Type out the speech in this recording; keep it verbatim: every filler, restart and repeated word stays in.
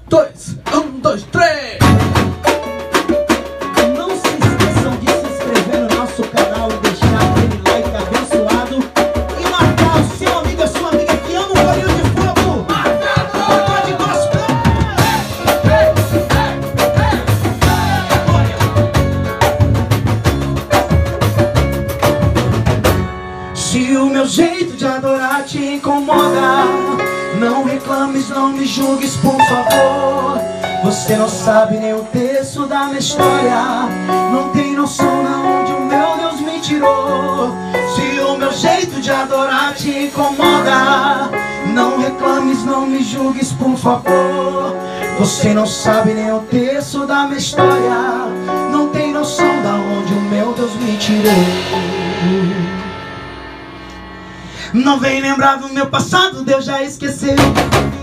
dois, um, dois, três. Não se esqueçam de se inscrever no nosso canal e deixar aquele like abençoado e marcar o seu amigo, a sua amiga que ama o Bolinho de Fogo. Pode gospel. Se o meu jeito de adorar te incomoda, não reclames, não me julgues, por favor. Você não sabe nem o texto da minha história, não tem noção de onde o meu Deus me tirou. Se o meu jeito de adorar te incomoda, não reclames, não me julgues, por favor. Você não sabe nem o texto da minha história, não tem noção de onde o meu Deus me tirou. Não vem lembrar do meu passado, Deus já esqueceu.